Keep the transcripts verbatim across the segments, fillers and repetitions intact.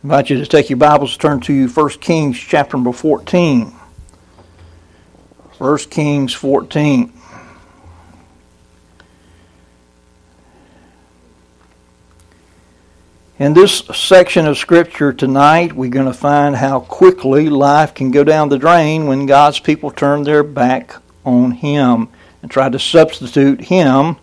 invite you to take your Bibles, turn to First Kings chapter number fourteen. First Kings fourteen. In this section of Scripture tonight, we're going to find how quickly life can go down the drain when God's people turn their back on Him and try to substitute Him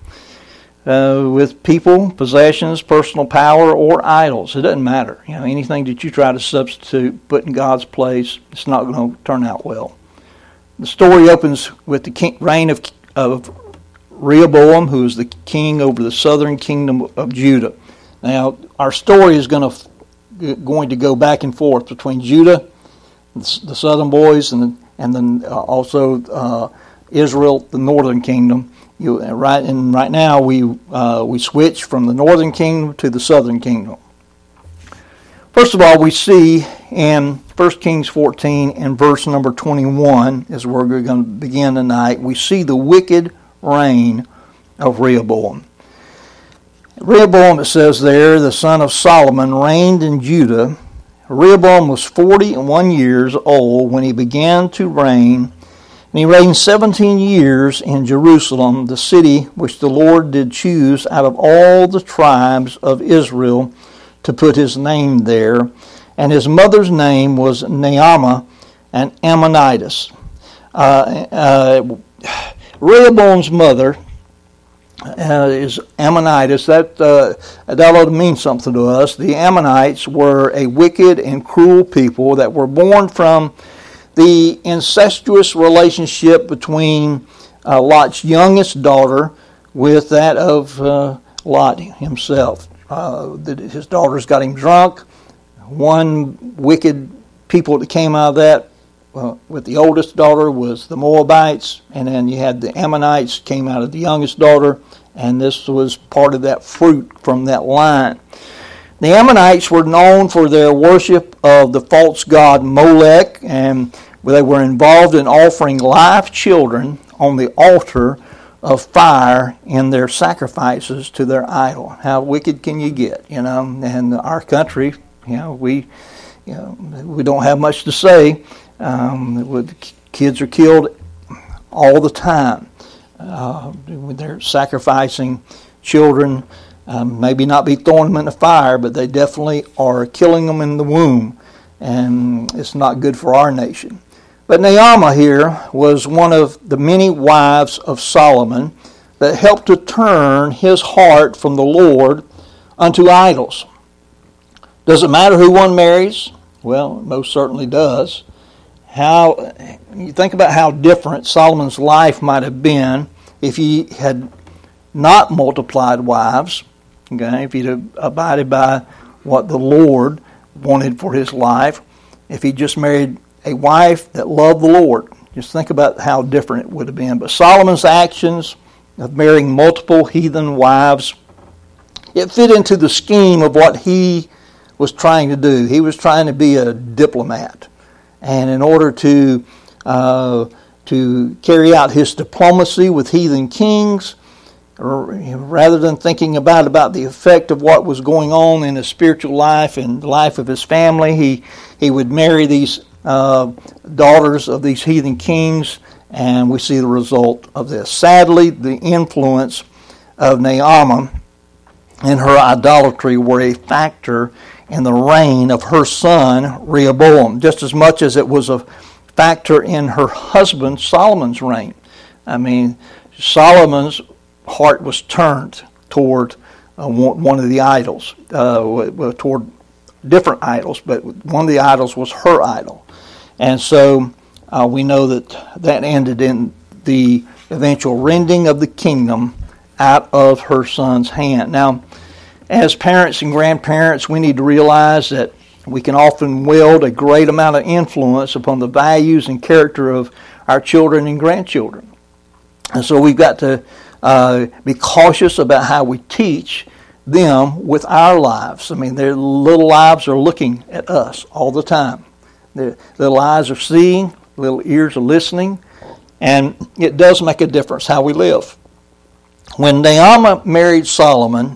uh, with people, possessions, personal power, or idols. It doesn't matter. You know, anything that you try to substitute, put in God's place, it's not going to turn out well. The story opens with the king, reign of, of Rehoboam, who is the king over the southern kingdom of Judah. Now, our story is going to going to go back and forth between Judah, the southern boys, and and then also uh, Israel, the northern kingdom. You, right and right now we uh, we switch from the northern kingdom to the southern kingdom. First of all, we see in First Kings fourteen and verse number twenty-one, as we're going to begin tonight, we see the wicked reign of Rehoboam. Rehoboam, it says there, the son of Solomon, reigned in Judah. Rehoboam was forty and one years old when he began to reign, and he reigned seventeen years in Jerusalem, the city which the Lord did choose out of all the tribes of Israel to put his name there. And his mother's name was Naamah, an Ammonitess. Uh, uh, Rehoboam's mother Uh, is Ammonitis. That uh, that ought to mean something to us. The Ammonites were a wicked and cruel people that were born from the incestuous relationship between uh, Lot's youngest daughter with that of uh, Lot himself. Uh, his daughters got him drunk. One wicked people that came out of that uh, with the oldest daughter was the Moabites, and then you had the Ammonites came out of the youngest daughter, and this was part of that fruit from that line. The Ammonites were known for their worship of the false god Molech, and they were involved in offering live children on the altar of fire in their sacrifices to their idol. How wicked can you get, you know? And our country, you know, we, you know, we don't have much to say. Um, kids are killed all the time. Uh, they're sacrificing children, um, maybe not be throwing them in the fire, but they definitely are killing them in the womb, and it's not good for our nation. But Naamah here was one of the many wives of Solomon that helped to turn his heart from the Lord unto idols. Does it matter who one marries? Well, it most certainly does. How you think about how different Solomon's life might have been if he had not multiplied wives, okay, if he'd have abided by what the Lord wanted for his life, if he just married a wife that loved the Lord. Just think about how different it would have been. But Solomon's actions of marrying multiple heathen wives, it fit into the scheme of what he was trying to do. He was trying to be a diplomat. And in order to uh, to carry out his diplomacy with heathen kings, rather than thinking about, about the effect of what was going on in his spiritual life and the life of his family, he, he would marry these uh, daughters of these heathen kings, and we see the result of this. Sadly, the influence of Naamah and her idolatry were a factor in the reign of her son Rehoboam, just as much as it was a factor in her husband Solomon's reign. I mean, Solomon's heart was turned toward uh, one of the idols, uh, toward different idols, but one of the idols was her idol. And so uh, we know that that ended in the eventual rending of the kingdom out of her son's hand. Now, as parents and grandparents, we need to realize that we can often wield a great amount of influence upon the values and character of our children and grandchildren. And so we've got to uh, be cautious about how we teach them with our lives. I mean, their little lives are looking at us all the time. Their little eyes are seeing, little ears are listening, and it does make a difference how we live. When Naamah married Solomon,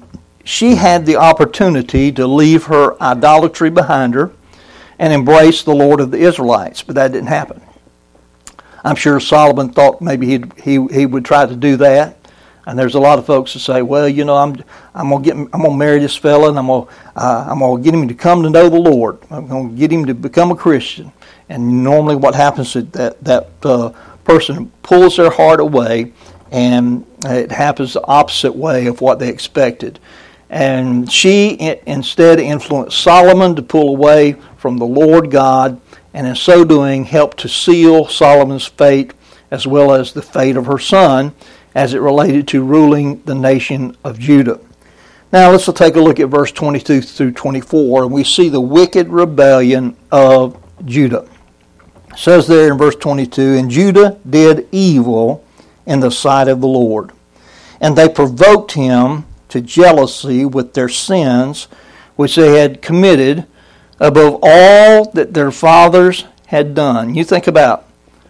she had the opportunity to leave her idolatry behind her and embrace the Lord of the Israelites, but that didn't happen. I'm sure Solomon thought maybe he'd, he he would try to do that. And there's a lot of folks that say, well, you know, I'm I'm gonna get I'm gonna marry this fella, and I'm gonna uh, I'm gonna get him to come to know the Lord. I'm gonna get him to become a Christian. And normally, what happens is that that uh, person pulls their heart away, and it happens the opposite way of what they expected. And she instead influenced Solomon to pull away from the Lord God, and in so doing, helped to seal Solomon's fate as well as the fate of her son, as it related to ruling the nation of Judah. Now let's take a look at verse twenty-two through twenty-four, and we see the wicked rebellion of Judah. It says there in verse twenty-two, and Judah did evil in the sight of the Lord, and they provoked him to jealousy with their sins, which they had committed above all that their fathers had done. You think about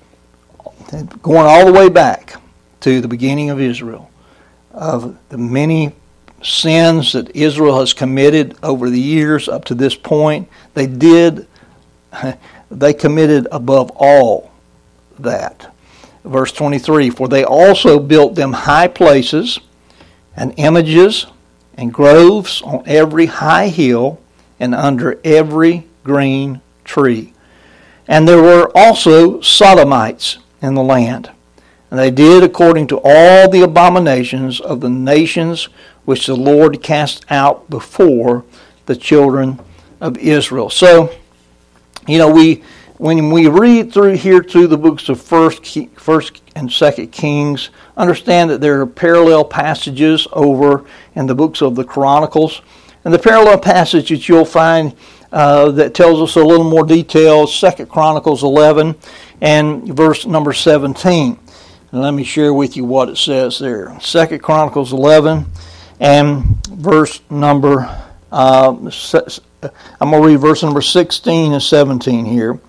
going all the way back to the beginning of Israel, of the many sins that Israel has committed over the years up to this point. They did, they committed above all that. Verse twenty-three, for they also built them high places and images and groves on every high hill and under every green tree. And there were also Sodomites in the land. And they did according to all the abominations of the nations which the Lord cast out before the children of Israel. So, you know, we when we read through here through the books of First, First and Second Kings, understand that there are parallel passages over in the books of the Chronicles, and the parallel passage that you'll find uh, that tells us a little more detail, Second Chronicles eleven and verse number seventeen. And let me share with you what it says there. Second Chronicles eleven and verse number, uh, I'm going to read verse number sixteen and seventeen here.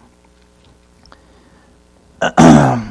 And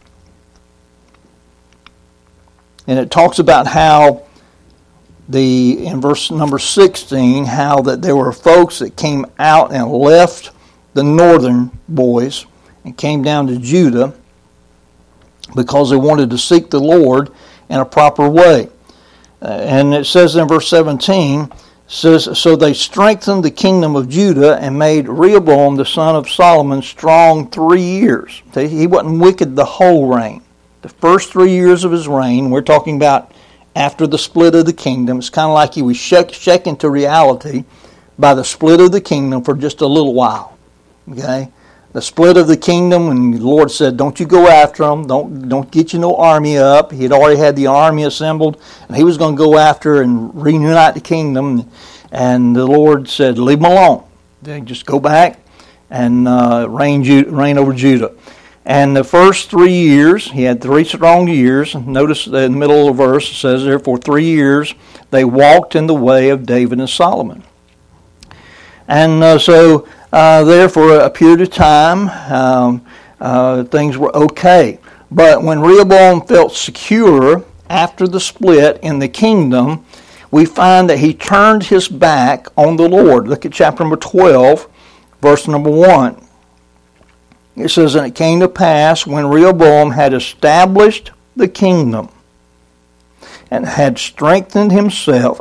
it talks about how the, in verse number sixteen, how that there were folks that came out and left the northern boys and came down to Judah because they wanted to seek the Lord in a proper way. Uh, and it says in verse seventeen, says, so they strengthened the kingdom of Judah and made Rehoboam the son of Solomon strong three years. He wasn't wicked the whole reign. The first three years of his reign, we're talking about after the split of the kingdom. It's kind of like he was shook, shaken to reality by the split of the kingdom for just a little while. Okay? The split of the kingdom, and the Lord said, don't you go after them. Don't, don't get you no army up. He had already had the army assembled, and he was going to go after and reunite the kingdom. And the Lord said, leave them alone. Then just go back and uh, reign, reign over Judah. And the first three years, he had three strong years. Notice in the middle of the verse, it says there, for three years, they walked in the way of David and Solomon. And uh, so... Uh, there for a period of time, um, uh, things were okay. But when Rehoboam felt secure after the split in the kingdom, we find that he turned his back on the Lord. Look at chapter number twelve, verse number one. It says, and it came to pass when Rehoboam had established the kingdom and had strengthened himself,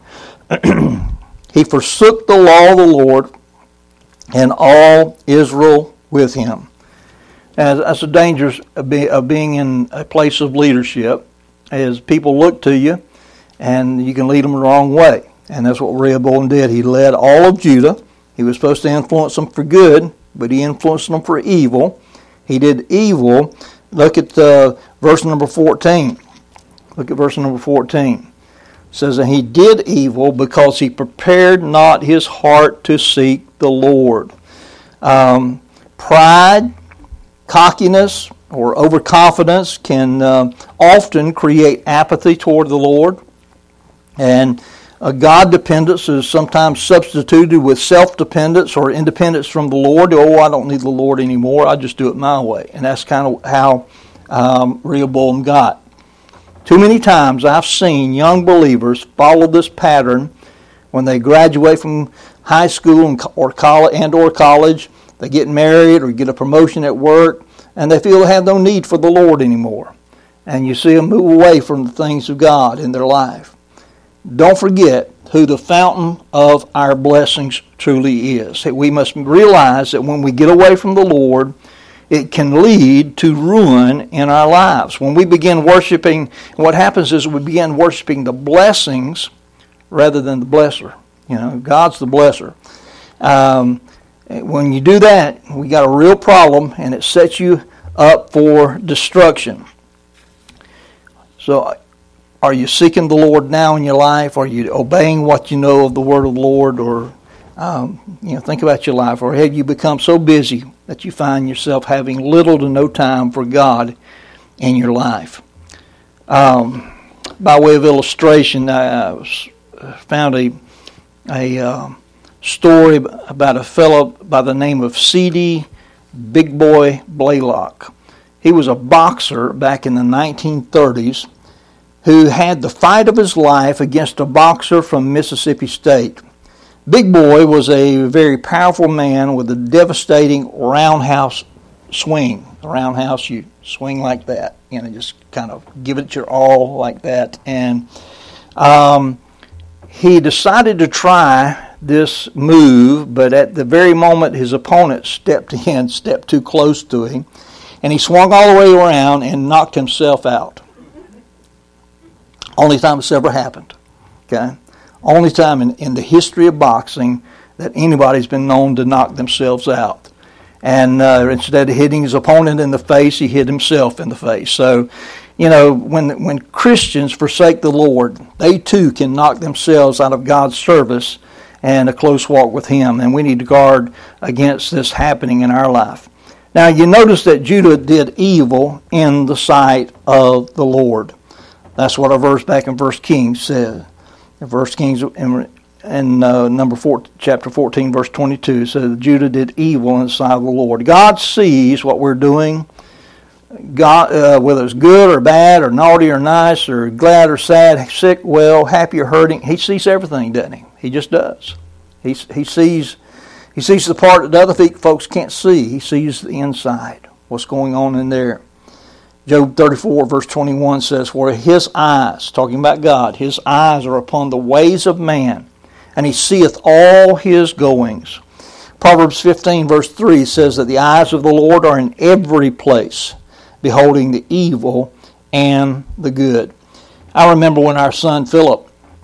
he forsook the law of the Lord and all Israel with him. And that's the dangers of, be, of being in a place of leadership, is people look to you and you can lead them the wrong way. And that's what Rehoboam did. He led all of Judah. He was supposed to influence them for good, but he influenced them for evil. He did evil. Look at uh, verse number fourteen. Look at verse number fourteen. It says, and he did evil because he prepared not his heart to seek the Lord. Um, pride, cockiness, or overconfidence can uh, often create apathy toward the Lord. And uh, God dependence is sometimes substituted with self-dependence or independence from the Lord. Oh, I don't need the Lord anymore. I just do it my way. And that's kind of how um, Rehoboam got. Too many times I've seen young believers follow this pattern when they graduate from high school or college and or college. They get married or get a promotion at work, and they feel they have no need for the Lord anymore. And you see them move away from the things of God in their life. Don't forget who the fountain of our blessings truly is. We must realize that when we get away from the Lord, it can lead to ruin in our lives. When we begin worshiping, what happens is we begin worshiping the blessings rather than the blesser. You know, God's the blesser. Um, when you do that, we got a real problem, and it sets you up for destruction. So, are you seeking the Lord now in your life? Are you obeying what you know of the Word of the Lord? Or, um, you know, think about your life. Or have you become so busy that you find yourself having little to no time for God in your life? Um, by way of illustration, I found a a uh, story about a fellow by the name of C D Big Boy Blaylock. He was a boxer back in the nineteen thirties who had the fight of his life against a boxer from Mississippi State. Big Boy was a very powerful man with a devastating roundhouse swing. The roundhouse, you swing like that, you know, just kind of give it your all like that. And um, he decided to try this move, but at the very moment his opponent stepped in, stepped too close to him, and he swung all the way around and knocked himself out. Only time it's ever happened. Okay? Only time in, in the history of boxing that anybody's been known to knock themselves out. And uh, instead of hitting his opponent in the face, he hit himself in the face. So, you know, when when Christians forsake the Lord, they too can knock themselves out of God's service and a close walk with Him. And we need to guard against this happening in our life. Now, you notice that Judah did evil in the sight of the Lord. That's what our verse back in First Kings says. In First Kings in, in uh, number four, chapter fourteen, verse twenty-two says Judah did evil in the sight of the Lord. God sees what we're doing, God, uh, whether it's good or bad or naughty or nice or glad or sad, sick, well, happy or hurting. He sees everything, doesn't he? He just does. He he sees he sees the part that other folks can't see. He sees the inside, what's going on in there. Job thirty-four, verse twenty-one says, "For his eyes," talking about God, "his eyes are upon the ways of man, and he seeth all his goings." Proverbs fifteen, verse three says that the eyes of the Lord are in every place, beholding the evil and the good. I remember when our son Philip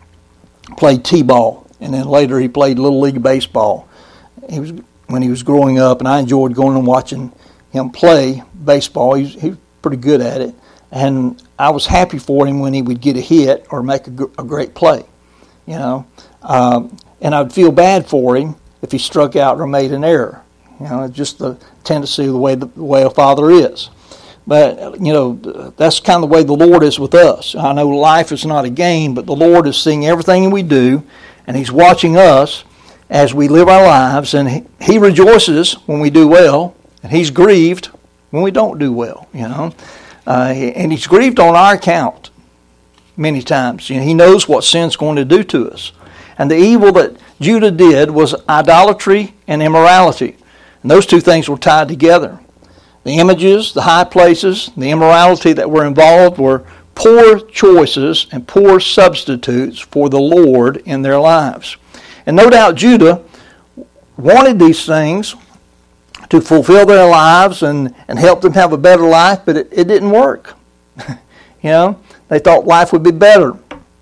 played t-ball, and then later he played Little League baseball. He was when he was growing up, and I enjoyed going and watching him play baseball. He was, he was pretty good at it, and I was happy for him when he would get a hit or make a, a great play, you know. Um, and I'd feel bad for him if he struck out or made an error. You know, it's just the tendency of the way the, the way a father is. But, you know, that's kind of the way the Lord is with us. I know life is not a game, but the Lord is seeing everything we do, and He's watching us as we live our lives, and He, he rejoices when we do well, and He's grieved when we don't do well, you know. Uh, and He's grieved on our account many times. You know, He knows what sin's going to do to us. And the evil that Judah did was idolatry and immorality. And those two things were tied together. The images, the high places, the immorality that were involved were poor choices and poor substitutes for the Lord in their lives. And no doubt Judah wanted these things to fulfill their lives and, and help them have a better life, but it, it didn't work. You know, they thought life would be better.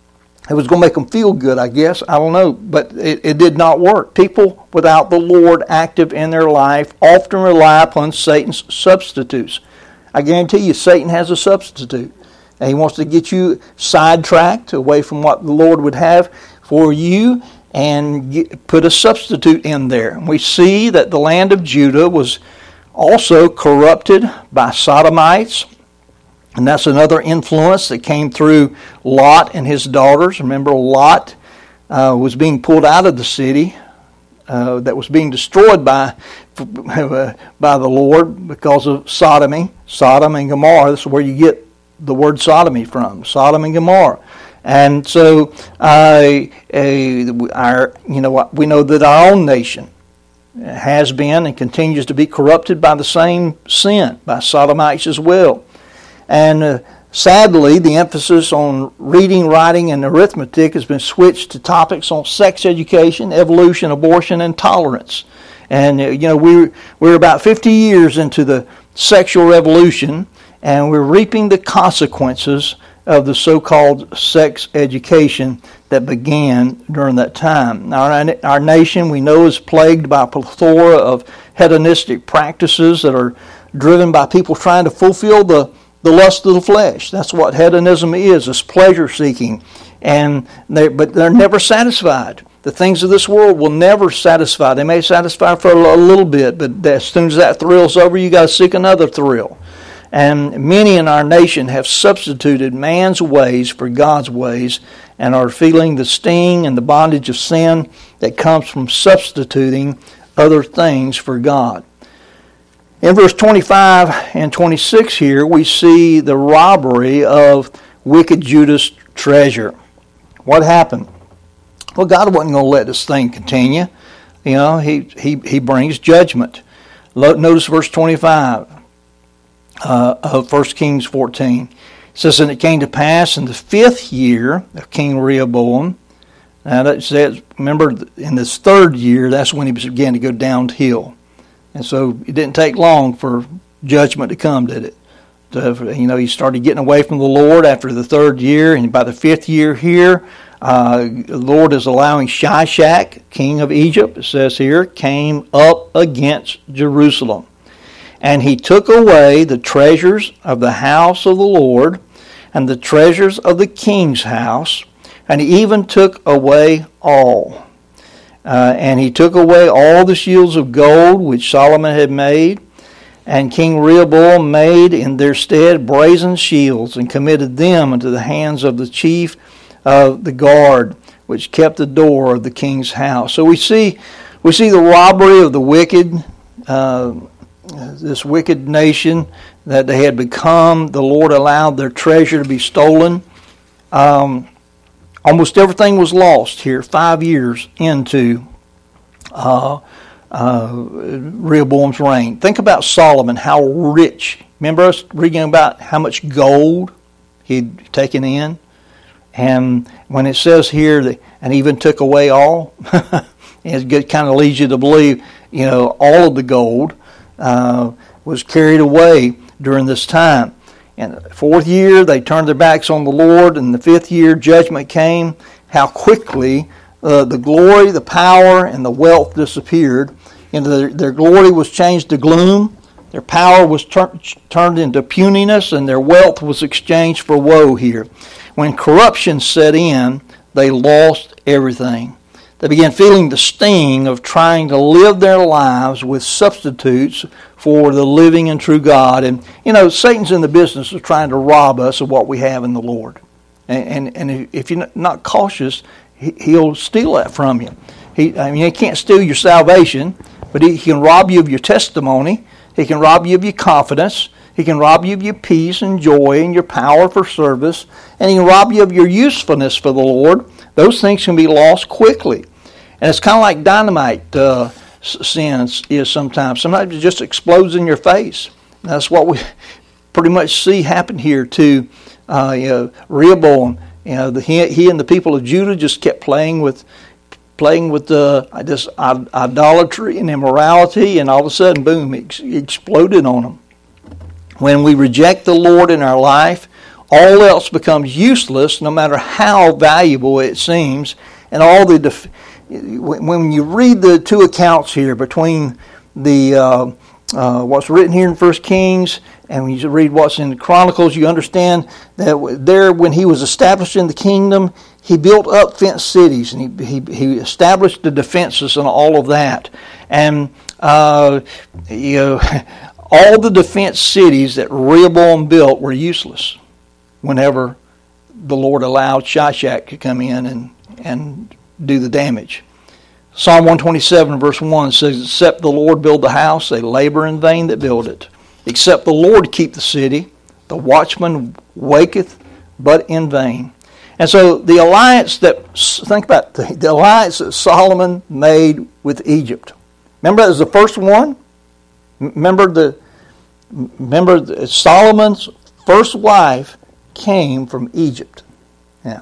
It was going to make them feel good, I guess. I don't know. But it, it did not work. People without the Lord active in their life often rely upon Satan's substitutes. I guarantee you Satan has a substitute. And he wants to get you sidetracked away from what the Lord would have for you and get, put a substitute in there. And we see that the land of Judah was also corrupted by sodomites. And that's another influence that came through Lot and his daughters. Remember, Lot uh, was being pulled out of the city uh, that was being destroyed by by the Lord because of sodomy, Sodom and Gomorrah. This is where you get the word sodomy from, Sodom and Gomorrah. And so, uh, uh, our you know we know that our own nation has been and continues to be corrupted by the same sin, by sodomites as well. And uh, sadly, the emphasis on reading, writing, and arithmetic has been switched to topics on sex education, evolution, abortion, and tolerance. And uh, you know we we're about fifty years into the sexual revolution, and we're reaping the consequences of the so-called sex education that began during that time. Now, our, our nation, we know, is plagued by a plethora of hedonistic practices that are driven by people trying to fulfill the, the lust of the flesh. That's what hedonism is, it's pleasure-seeking. And they, but they're never satisfied. The things of this world will never satisfy. They may satisfy for a little bit, but as soon as that thrill's over, you got to seek another thrill. And many in our nation have substituted man's ways for God's ways and are feeling the sting and the bondage of sin that comes from substituting other things for God. In verse twenty-five and twenty-six here, we see the robbery of wicked Judah's treasure. What happened? Well, God wasn't going to let this thing continue. You know, he, he, he brings judgment. Notice verse twenty-five. Uh, of First Kings fourteen. It says, and it came to pass in the fifth year of King Rehoboam. Now that says, remember, in this third year, that's when he began to go downhill. And so it didn't take long for judgment to come, did it? To, you know, he started getting away from the Lord after the third year, and by the fifth year here, uh, the Lord is allowing Shishak, king of Egypt, it says here, came up against Jerusalem. And he took away the treasures of the house of the Lord and the treasures of the king's house, and he even took away all. Uh, and he took away all the shields of gold which Solomon had made, and King Rehoboam made in their stead brazen shields, and committed them into the hands of the chief of the guard, which kept the door of the king's house. So we see, we see the robbery of the wicked. Uh, This wicked nation that they had become, the Lord allowed their treasure to be stolen. Um, almost everything was lost here five years into uh, uh, Rehoboam's reign. Think about Solomon, how rich. Remember us reading about how much gold he'd taken in? And when it says here, that, and even took away all, it kind of leads you to believe, you know, all of the gold Uh, was carried away during this time. In the fourth year, they turned their backs on the Lord. In the fifth year, judgment came. How quickly uh, the glory, the power, and the wealth disappeared. And their, their glory was changed to gloom. Their power was tur- turned into puniness, and their wealth was exchanged for woe here. When corruption set in, they lost everything. They began feeling the sting of trying to live their lives with substitutes for the living and true God. And, you know, Satan's in the business of trying to rob us of what we have in the Lord. And and, and if you're not cautious, he, he'll steal that from you. He, I mean, he can't steal your salvation, but he, he can rob you of your testimony. He can rob you of your confidence. He can rob you of your peace and joy and your power for service. And he can rob you of your usefulness for the Lord. Those things can be lost quickly. And it's kind of like dynamite uh, sin is sometimes. Sometimes it just explodes in your face. That's what we pretty much see happen here to uh, you know, Rehoboam. You know, the, he, he and the people of Judah just kept playing with playing with uh, this idolatry and immorality, and all of a sudden, boom, it exploded on them. When we reject the Lord in our life, all else becomes useless, no matter how valuable it seems, and all the def- when you read the two accounts here between the uh, uh, what's written here in First Kings and when you read what's in the Chronicles, you understand that there, when he was established in the kingdom, he built up fenced cities and he he, he established the defenses and all of that. And uh, you know, all the defense cities that Rehoboam built were useless whenever the Lord allowed Shishak to come in and and do the damage. Psalm one twenty-seven verse one says, except the Lord build the house, they labor in vain that build it. Except the Lord keep the city, The watchman waketh, but in vain. And so the alliance that, think about the, the alliance that Solomon made with Egypt. Remember that was the first one? Remember the, remember the, Solomon's first wife came from Egypt. Yeah.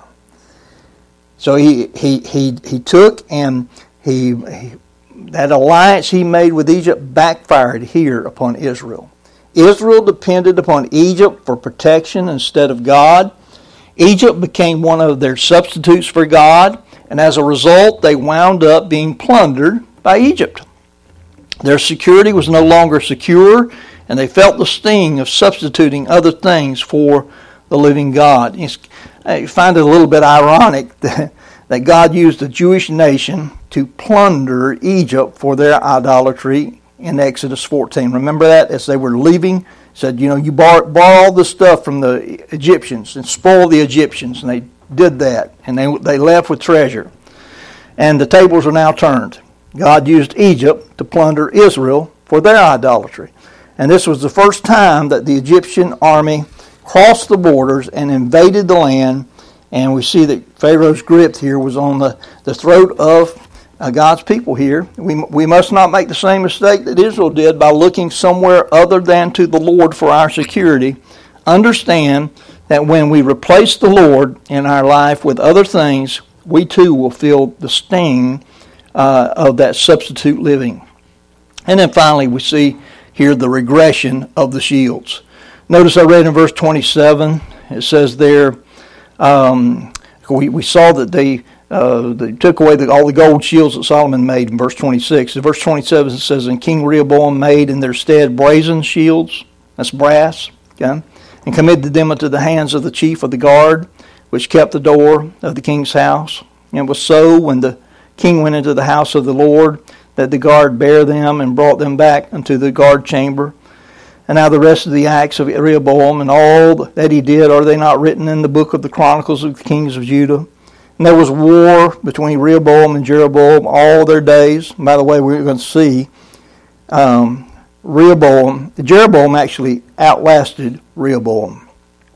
So he he he he took and he, he that alliance he made with Egypt backfired here upon Israel. Israel depended upon Egypt for protection instead of God. Egypt became one of their substitutes for God, and as a result, they wound up being plundered by Egypt. Their security was no longer secure, and they felt the sting of substituting other things for the living God. I find it a little bit ironic that, that God used the Jewish nation to plunder Egypt for their idolatry in Exodus fourteen. Remember that? As they were leaving, said, you know, you borrow, borrow all this stuff from the Egyptians and spoil the Egyptians. And they did that. And they, they left with treasure. And the tables are now turned. God used Egypt to plunder Israel for their idolatry. And this was the first time that the Egyptian army crossed the borders and invaded the land. And we see that Pharaoh's grip here was on the, the throat of Uh, God's people here. We we must not make the same mistake that Israel did by looking somewhere other than to the Lord for our security. Understand that when we replace the Lord in our life with other things, we too will feel the sting uh, of that substitute living. And then finally we see here the regression of the shields. Notice I read in verse twenty-seven, it says there, um, we, we saw that they Uh, they took away the, all the gold shields that Solomon made in verse twenty-six. In verse twenty-seven it says, and King Rehoboam made in their stead brazen shields, that's brass, okay, and committed them into the hands of the chief of the guard, which kept the door of the king's house. And it was so, when the king went into the house of the Lord, that the guard bare them and brought them back unto the guard chamber. And now the rest of the acts of Rehoboam and all that he did, are they not written in the book of the Chronicles of the kings of Judah? And there was war between Rehoboam and Jeroboam all their days. And by the way, we're going to see um, Rehoboam, Jeroboam actually outlasted Rehoboam.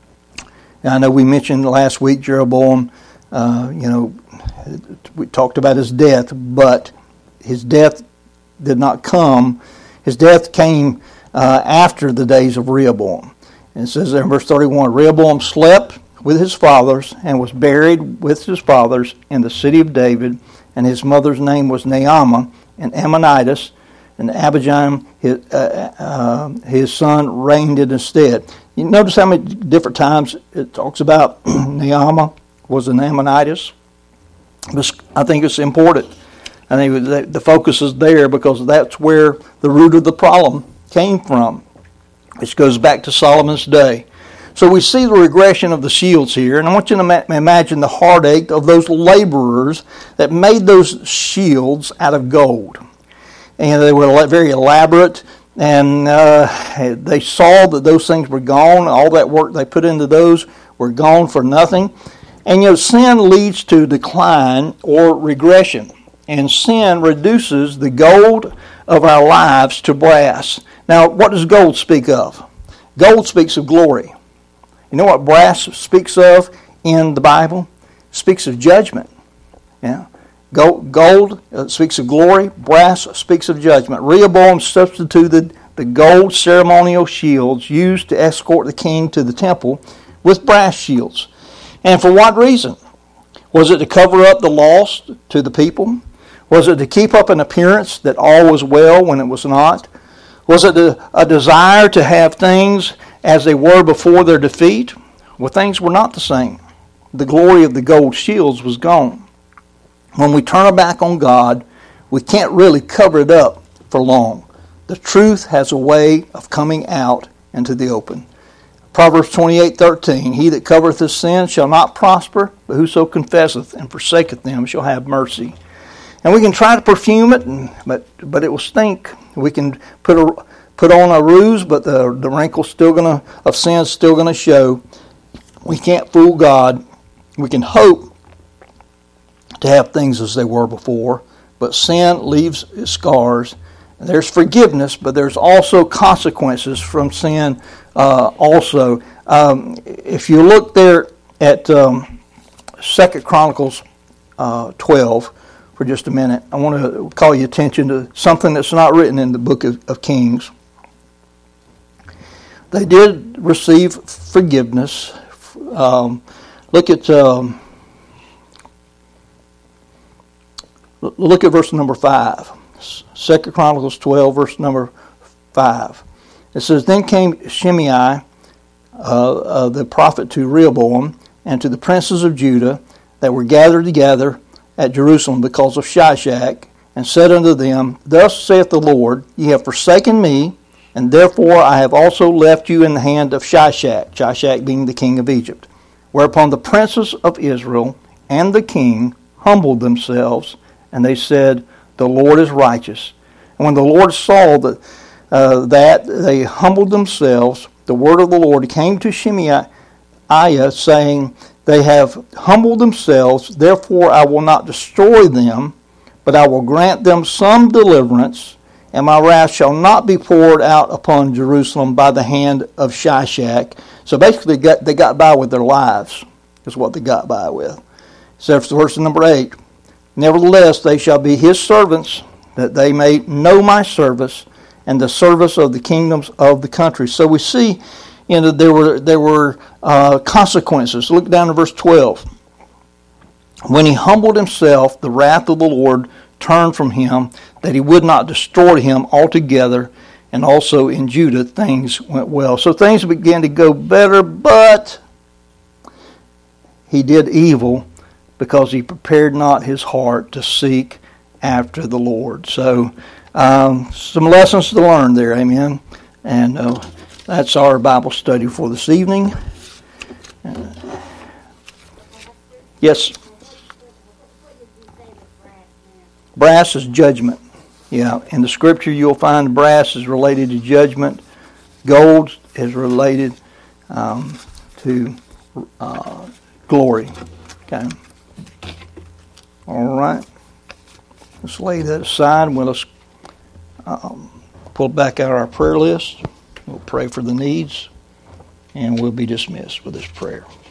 And I know we mentioned last week Jeroboam, uh, you know, we talked about his death, but his death did not come. His death came uh, after the days of Rehoboam. And it says there in verse thirty-one, Rehoboam slept with his fathers, and was buried with his fathers in the city of David, and his mother's name was Naamah, and Ammonitis, and Abijam, his, uh, uh, his son, reigned in his stead. You notice how many different times it talks about Naamah was an Ammonitis? I think it's important. I think the focus is there because that's where the root of the problem came from, which goes back to Solomon's day. So we see the regression of the shields here, and I want you to ma- imagine the heartache of those laborers that made those shields out of gold. And they were very elaborate, and uh, they saw that those things were gone. All that work they put into those were gone for nothing. And you know, sin leads to decline or regression, and sin reduces the gold of our lives to brass. Now, what does gold speak of? Gold speaks of glory. You know what brass speaks of in the Bible? It speaks of judgment. Yeah. Gold, gold uh, speaks of glory. Brass speaks of judgment. Rehoboam substituted the gold ceremonial shields used to escort the king to the temple with brass shields. And for what reason? Was it to cover up the loss to the people? Was it to keep up an appearance that all was well when it was not? Was it a, a desire to have things as they were before their defeat? Well, things were not the same. The glory of the gold shields was gone. When we turn our back on God, we can't really cover it up for long. The truth has a way of coming out into the open. Proverbs twenty-eight thirteen, he that covereth his sin shall not prosper, but whoso confesseth and forsaketh them shall have mercy. And we can try to perfume it, and, but but it will stink. We can put a put on a ruse, but the the wrinkle's still gonna of sin's still gonna show. We can't fool God. We can hope to have things as they were before, but sin leaves its scars, There's forgiveness, but there's also consequences from sin uh, also. Um, if you look there at um, Second Chronicles uh, twelve for just a minute, I want to call your attention to something that's not written in the book of, of Kings. They did receive forgiveness. Um, look at um, look at verse number five. Second Chronicles twelve, verse number five. It says, "Then came Shimei, uh, uh, the prophet, to Rehoboam and to the princes of Judah that were gathered together at Jerusalem because of Shishak, and said unto them, Thus saith the Lord, Ye have forsaken me, and therefore I have also left you in the hand of Shishak," Shishak being the king of Egypt. "Whereupon the princes of Israel and the king humbled themselves, and they said, The Lord is righteous. And when the Lord saw that, uh, that they humbled themselves, the word of the Lord came to Shimei, saying, They have humbled themselves, therefore I will not destroy them, but I will grant them some deliverance, and my wrath shall not be poured out upon Jerusalem by the hand of Shishak." So basically they got, they got by with their lives, is what they got by with. So verse number eight, "Nevertheless they shall be his servants, that they may know my service, and the service of the kingdoms of the country." So we see, you know, there were there were uh, consequences. Look down to verse twelve. "When he humbled himself, the wrath of the Lord turned from him, that he would not destroy him altogether, and also in Judah things went well." So things began to go better, but he did evil because he prepared not his heart to seek after the Lord. So um, some lessons to learn there, amen. And uh, that's our Bible study for this evening. Uh, yes? Brass is judgment. Yeah, in the scripture you'll find brass is related to judgment. Gold is related um, to uh, glory. Okay. All right. Let's lay that aside and we'll let's, um, pull back out our prayer list. We'll pray for the needs and we'll be dismissed with this prayer.